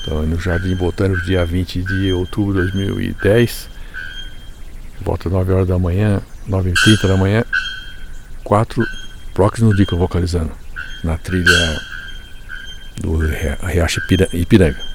Estou no Jardim Botânico, dia 20 de outubro de 2010. Volta 9 horas da manhã, 9h30 da manhã. 4 próximos dias que eu vou vocalizando na trilha do Riacho Ipiranga.